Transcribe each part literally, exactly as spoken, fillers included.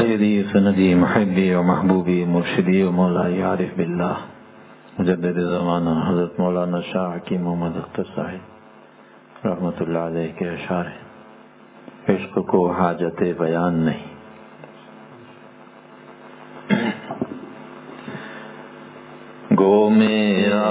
سیدی سندی محبی و محبوبی مرشدی و مولائی عارف باللہ مجدد زمانہ حضرت مولانا شاہ حکیم محمد اختر صاحب رحمۃ اللہ علیہ کے اشعار ہیں۔ عشق کو حاجت بیان نہیں، گو میرا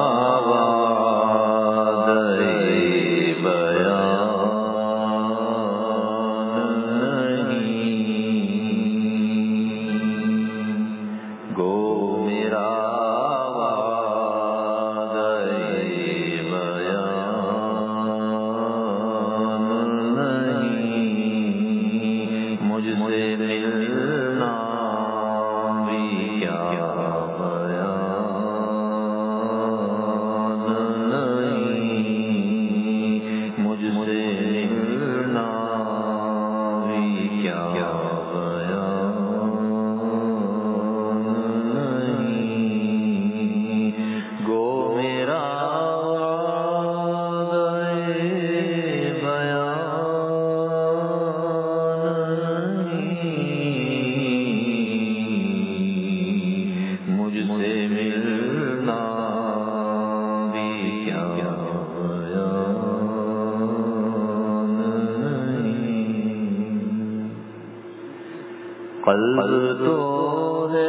قلب تو ہے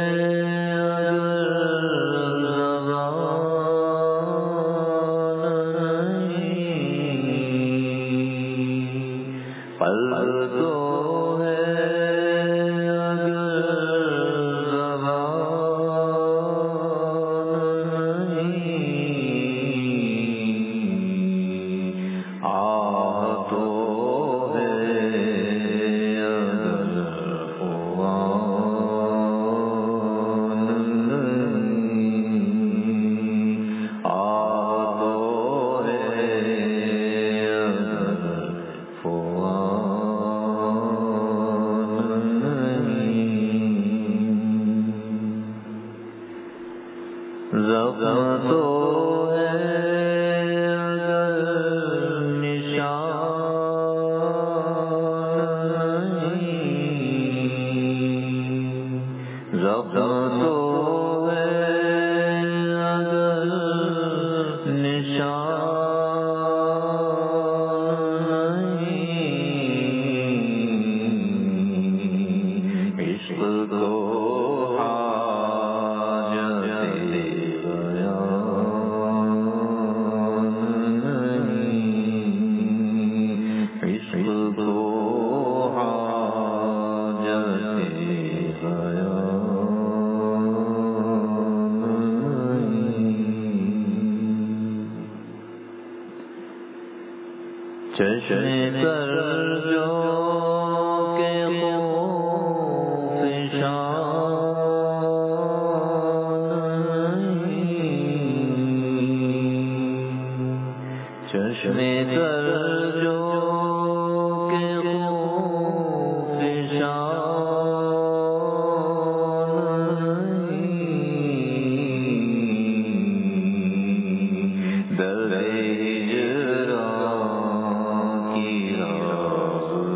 قلب تو ہے چشم تر جو کے خوف شان چشم تر جو کے خوف شان درد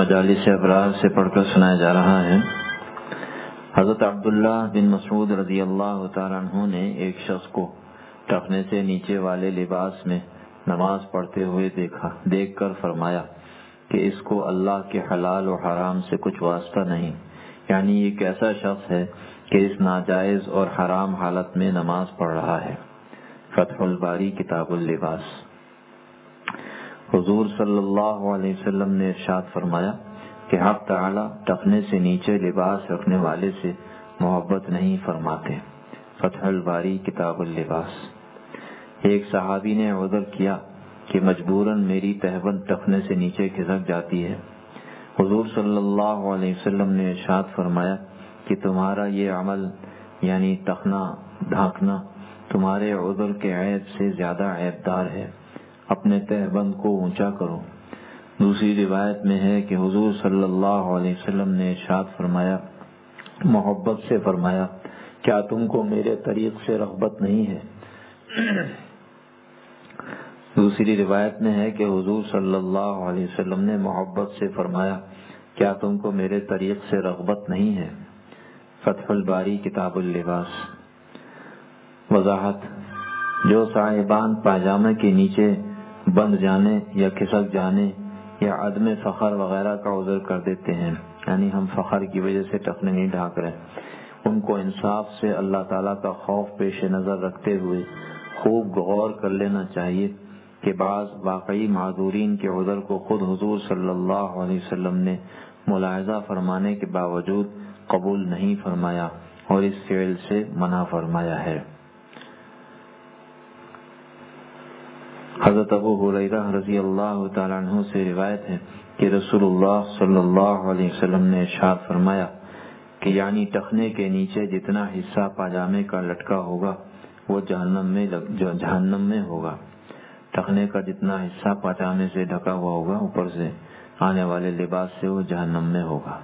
مجالس ابرار سے پڑھ کر سنایا جا رہا ہے۔ حضرت عبداللہ بن مسعود رضی اللہ تعالیٰ عنہ نے ایک شخص کو ٹخنے سے نیچے والے لباس میں نماز پڑھتے ہوئے دیکھا دیکھ کر فرمایا کہ اس کو اللہ کے حلال و حرام سے کچھ واسطہ نہیں، یعنی یہ کیسا شخص ہے کہ اس ناجائز اور حرام حالت میں نماز پڑھ رہا ہے۔ فتح الباری کتاب اللباس۔ حضور صلی اللہ علیہ وسلم نے ارشاد فرمایا کہ حق تعالی ٹخنے سے نیچے لباس رکھنے والے سے محبت نہیں فرماتے۔ فتح الباری کتاب اللباس۔ ایک صحابی نے عذر کیا کہ مجبوراً میری تہبند ٹخنے سے نیچے کھسک جاتی ہے۔ حضور صلی اللہ علیہ وسلم نے ارشاد فرمایا کہ تمہارا یہ عمل یعنی ٹخنا ڈھانکنا تمہارے عذر کے عیب سے زیادہ عیبدار ہے، اپنے تہبند کو اونچا کرو۔ دوسری روایت میں ہے کہ حضور صلی اللہ علیہ وسلم نے ارشاد فرمایا محبت سے فرمایا کیا تم کو میرے طریق سے رغبت نہیں ہے؟ دوسری روایت میں ہے کہ حضور صلی اللہ علیہ وسلم نے محبت سے فرمایا کیا تم کو میرے طریق سے رغبت نہیں ہے؟ فتح الباری کتاب اللباس۔ وضاحت: جو صاحبان پاجامے کے نیچے بند جانے یا کھسک جانے یا عدم فخر وغیرہ کا عذر کر دیتے ہیں، یعنی ہم فخر کی وجہ سے ٹخنے نہیں ڈھانک رہے، ان کو انصاف سے اللہ تعالیٰ کا خوف پیش نظر رکھتے ہوئے خوب غور کر لینا چاہیے کہ بعض واقعی معذورین کے عذر کو خود حضور صلی اللہ علیہ وسلم نے ملاحظہ فرمانے کے باوجود قبول نہیں فرمایا اور اس فعل سے منع فرمایا ہے۔ حضرت ابو ہریرہ رضی اللہ تعالیٰ عنہ سے روایت ہے کہ رسول اللہ صلی اللہ علیہ وسلم نے ارشاد فرمایا کہ یعنی ٹخنے کے نیچے جتنا حصہ پاجامے کا لٹکا ہوگا وہ جہنم میں جو جہنم میں ہوگا۔ ٹخنے کا جتنا حصہ پاجامے سے ڈھکا ہوا ہوگا اوپر سے آنے والے لباس سے وہ جہنم میں ہوگا۔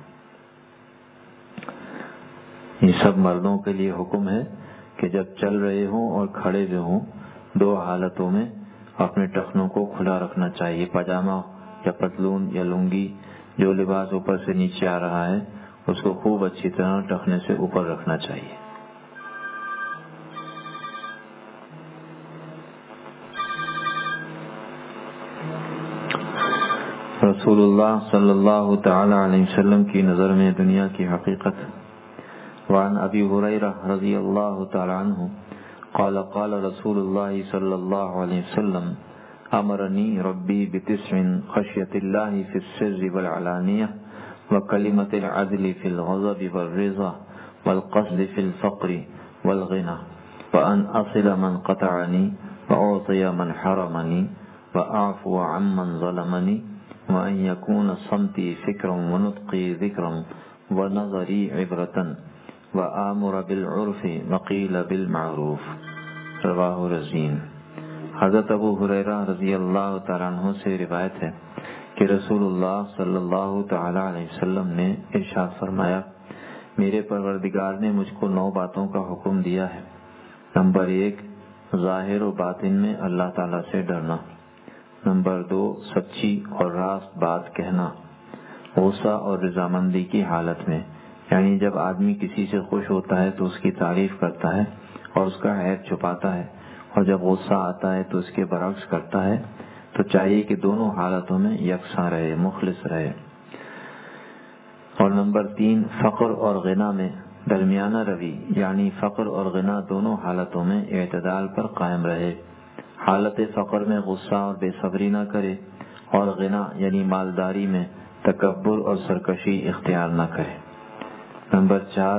یہ سب مردوں کے لیے حکم ہے کہ جب چل رہے ہوں اور کھڑے ہوئے ہوں دو حالتوں میں اپنے ٹخنوں کو کھلا رکھنا چاہیے۔ پاجامہ یا پتلون یا لنگی جو لباس اوپر سے نیچے آ رہا ہے اس کو خوب اچھی طرح ٹخنے سے اوپر رکھنا چاہیے۔ رسول اللہ صلی اللہ تعالی علیہ وسلم کی نظر میں دنیا کی حقیقت۔ وعن ابی ہریرہ رضی اللہ تعالی عنہ قال قال رسول اللہ صلی اللہ علیہ وسلم امرنی ربی بتسع خشیت اللہ فی السر والعلانیہ وکلمۃ العدل فی الغضب والرضا والقصد فی الفقر والغنى وان اصل من قطعنی واعطی من حرمنی واعفو عمن ظلمنی وان یکون صمتی فکرا ونطقی ذکرا ونظری عبرة وآمر بالعرف وقیل بالمعروف۔ رواہ رزین۔ حضرت ابو ہریرہ رضی اللہ تعالیٰ عنہ سے روایت ہے کہ رسول اللہ صلی اللہ تعالی علیہ وسلم نے ارشاد فرمایا میرے پروردگار نے مجھ کو نو باتوں کا حکم دیا ہے۔ نمبر ایک، ظاہر و باطن میں اللہ تعالیٰ سے ڈرنا۔ نمبر دو، سچی اور راست بات کہنا، غصہ اور رضامندی کی حالت میں، یعنی جب آدمی کسی سے خوش ہوتا ہے تو اس کی تعریف کرتا ہے اور اس کا عیب چھپاتا ہے، اور جب غصہ آتا ہے تو اس کے برعکس کرتا ہے، تو چاہیے کہ دونوں حالتوں میں یکساں رہے، مخلص رہے۔ اور نمبر تین، فقر اور غنا میں درمیانہ روی، یعنی فقر اور غنا دونوں حالتوں میں اعتدال پر قائم رہے۔ حالت فقر میں غصہ اور بے صبری نہ کرے، اور غنا یعنی مالداری میں تکبر اور سرکشی اختیار نہ کرے۔ نمبر چار،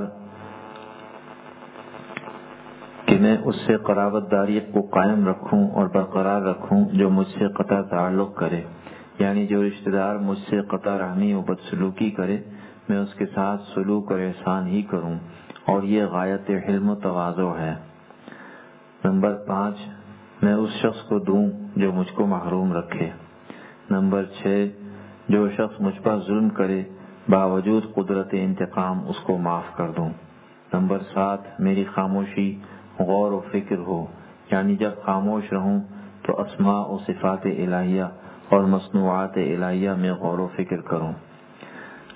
کہ میں اس سے قرابت داری کو قائم رکھوں اور برقرار رکھوں جو مجھ سے قطع تعلق کرے، یعنی جو رشتہ دار مجھ سے قطع رحمی و بدسلوکی کرے میں اس کے ساتھ سلوک اور احسان ہی کروں، اور یہ غایت حلم و تواضع ہے۔ نمبر پانچ، میں اس شخص کو دوں جو مجھ کو محروم رکھے۔ نمبر چھ، جو شخص مجھ پر ظلم کرے باوجود قدرت انتقام اس کو معاف کر دوں۔ نمبر سات، میری خاموشی غور و فکر ہو، یعنی جب خاموش رہوں تو اسماء و صفات الہیہ اور مصنوعات الہیہ میں غور و فکر کروں۔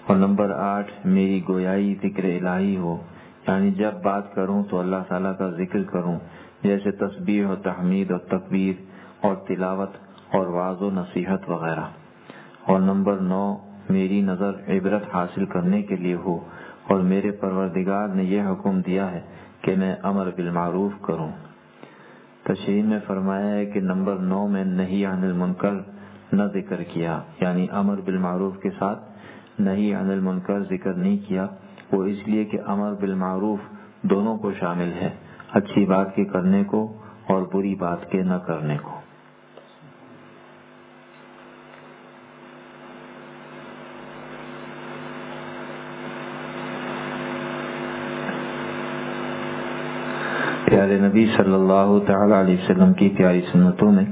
اور نمبر آٹھ میری گویائی ذکر الہی ہو، یعنی جب بات کروں تو اللہ تعالیٰ کا ذکر کروں، جیسے تسبیح و تحمید اور تکبیر اور تلاوت اور وعظ و نصیحت وغیرہ۔ اور نمبر نو میری نظر عبرت حاصل کرنے کے لیے ہو، اور میرے پروردگار نے یہ حکم دیا ہے کہ میں امر بالمعروف کروں۔ تشریح میں فرمایا ہے کہ نمبر نو میں نہی عن المنکر نہ ذکر کیا، یعنی امر بالمعروف کے ساتھ نہی عن المنکر ذکر نہیں کیا، وہ اس لیے کہ امر بالمعروف دونوں کو شامل ہے، اچھی بات کے کرنے کو اور بری بات کے نہ کرنے کو۔ پیارے نبی صلی اللہ تعالی علیہ وسلم کی پیاری سنتوں میں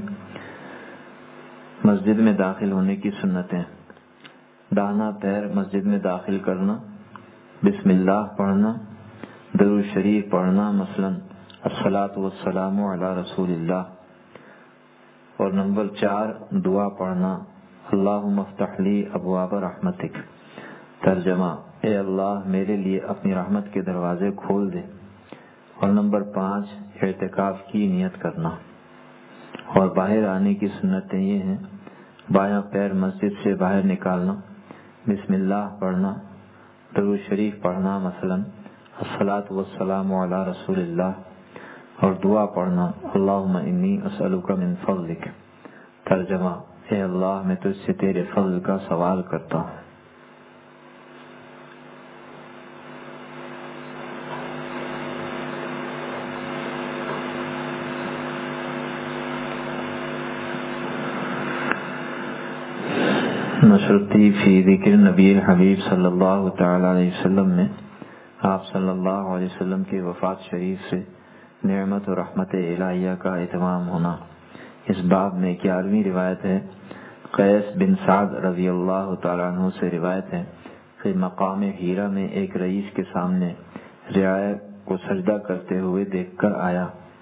مسجد میں داخل ہونے کی سنتیں: داہنا پیر مسجد میں داخل کرنا، بسم اللہ پڑھنا، درود شریف پڑھنا، مثلا الصلاۃ والسلام علی رسول اللہ۔ اور نمبر چار دعا پڑھنا، اللہم افتح لی ابواب رحمتک، ترجمہ اے اللہ میرے لیے اپنی رحمت کے دروازے کھول دے۔ اور نمبر پانچ اعتکاف کی نیت کرنا۔ اور باہر آنے کی سنتیں یہ ہیں: بایاں پیر مسجد سے باہر نکالنا، بسم اللہ پڑھنا، درود شریف پڑھنا، مثلا الصلاۃ والسلام علی رسول اللہ، اور دعا پڑھنا، اللہم انی اسألک من فضلک، ترجمہ اے اللہ میں تجھ سے تیرے فضل کا سوال کرتا ہوں۔ نشرتی فی ذکر نبی الحبیب صلی اللہ تعالی علیہ وسلم میں آپ صلی اللہ علیہ وسلم کے وفات شریف سے نعمت و رحمت الہیہ کا اہتمام ہونا۔ اس باب میں گیارہویں روایت ہے۔ قیس بن سعد رضی اللہ تعالیٰ عنہ سے روایت ہے کہ مقام ہیرا میں ایک رئیس کے سامنے رعایا کو سجدہ کرتے ہوئے دیکھ کر آیا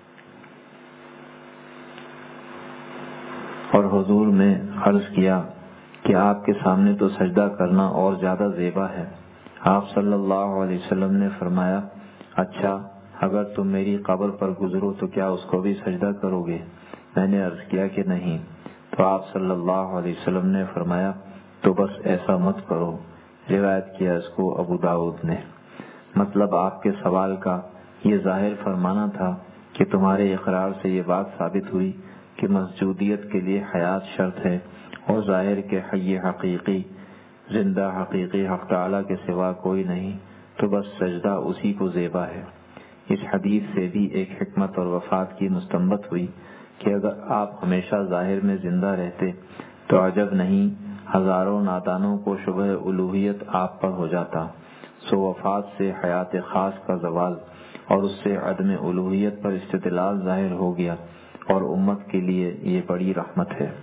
اور حضور میں عرض کیا کہ آپ کے سامنے تو سجدہ کرنا اور زیادہ زیبا ہے۔ آپ صلی اللہ علیہ وسلم نے فرمایا، اچھا اگر تم میری قبر پر گزرو تو کیا اس کو بھی سجدہ کرو گے؟ میں نے عرض کیا کہ نہیں، تو آپ صلی اللہ علیہ وسلم نے فرمایا تو بس ایسا مت کرو۔ روایت کیا اس کو ابو داؤد نے۔ مطلب آپ کے سوال کا یہ ظاہر فرمانا تھا کہ تمہارے اقرار سے یہ بات ثابت ہوئی کہ مسجودیت کے لیے حیات شرط ہے، اور ظاہر کے حی حقیقی زندہ حقیقی حق تعالیٰ کے سوا کوئی نہیں، تو بس سجدہ اسی کو زیبا ہے۔ اس حدیث سے بھی ایک حکمت اور وفات کی مستنبت ہوئی کہ اگر آپ ہمیشہ ظاہر میں زندہ رہتے تو عجب نہیں ہزاروں نادانوں کو شبہ الوہیت آپ پر ہو جاتا، سو وفات سے حیات خاص کا زوال اور اس سے عدم الوہیت پر استدلال ظاہر ہو گیا، اور امت کے لیے یہ بڑی رحمت ہے۔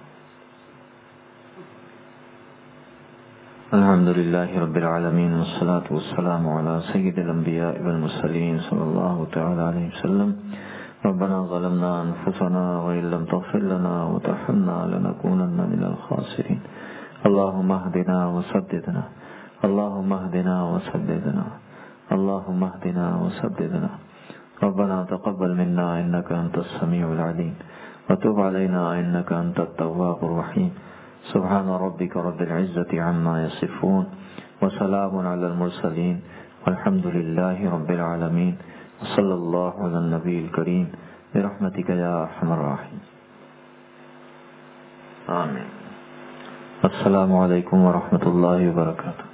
الحمدللہ رب العالمین والصلاة والسلام علی سید الانبیاء والمرسلین صلی اللہ تعالی علیہ وسلم۔ ربنا ظلمنا انفسنا وإن لم تغفر لنا وترحمنا لنكونن من الخاسرین۔ اللهم اهدنا وسددنا اللهم اهدنا وسددنا اللهم اهدنا وسددنا ربنا تقبل منا إنك أنت السميع العليم وتب علينا إنك أنت التواب الرحيم۔ سبحان ربك رب العزة عما يصفون وسلام على المرسلين والحمد لله رب العالمين وصلى الله على النبي الكريم برحمتك يا أرحم الراحمين آمين۔ السلام علیکم ورحمۃ اللہ وبرکاتہ۔